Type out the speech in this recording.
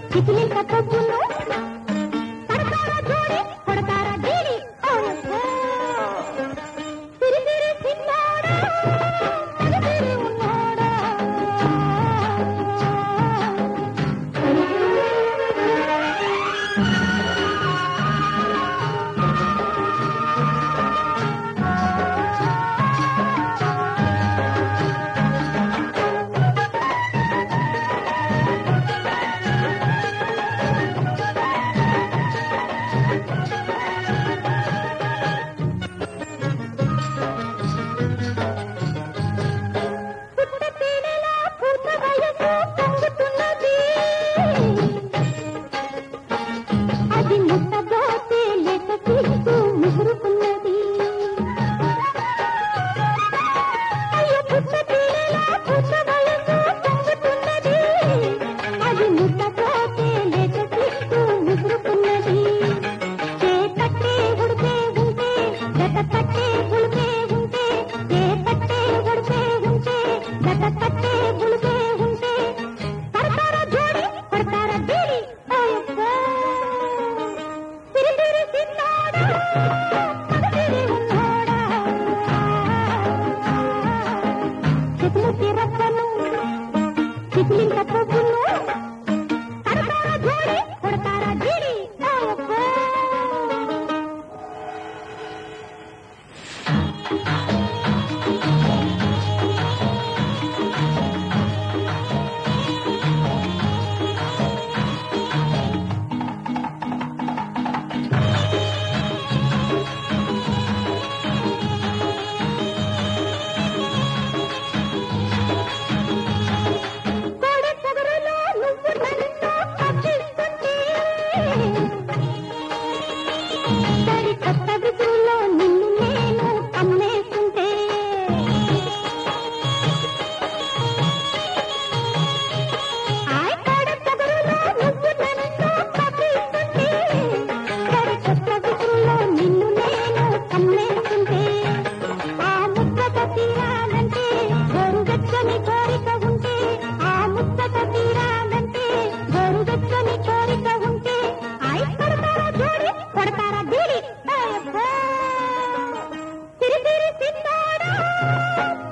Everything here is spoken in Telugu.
చికిలింక పొద్దును పడతారా జోడి కొడతారా డీడి తిరి తిరి చిన్నోడా తిరి ఉన్నోడా అది ముట్టబోతే లేక తీస్తూ ముసురుకున్నది అయ్యో పుట్ట తీరేలా పుట్ట వయసు పొంగుతున్నది అది ముట్టబోతే లేక తీస్తూ ముసురుకున్నది చేపట్టే ఉడిపే ఉంటే గత పట్టే ఉడిపే ఉంటే చేపట్టే ఉడిపే ఉంటే గత పట్టే ఉడిపే ఉంటే పడతారా జోడి పడతారా డీడి తిరి తిరి చిన్నోడా తిరి ఉన్నోడా చితుముకి రచ్చను చితులింక పొద్దును పడతారా జోడి కొడతారా డీడి కొత్త విసురులో నిన్ను నేను అమ్మేస్తుంటే ఆయ్ కాడ పొగరులో నువ్వు నన్ను కప్పిస్తుంటే కొత్త విసురులో నిన్ను నేను అమ్మేస్తుంటే ఆ ముచ్చట తీరాలంటే గోరువెచ్చని కోరిక ఉంటే ఆ ముచ్చట తీరాలంటే గోరువెచ్చని కోరిక ఉంటే ఆయ్ కొడతారా జోడి కొడతారా డీడి తిరి తిరి చిన్నోడా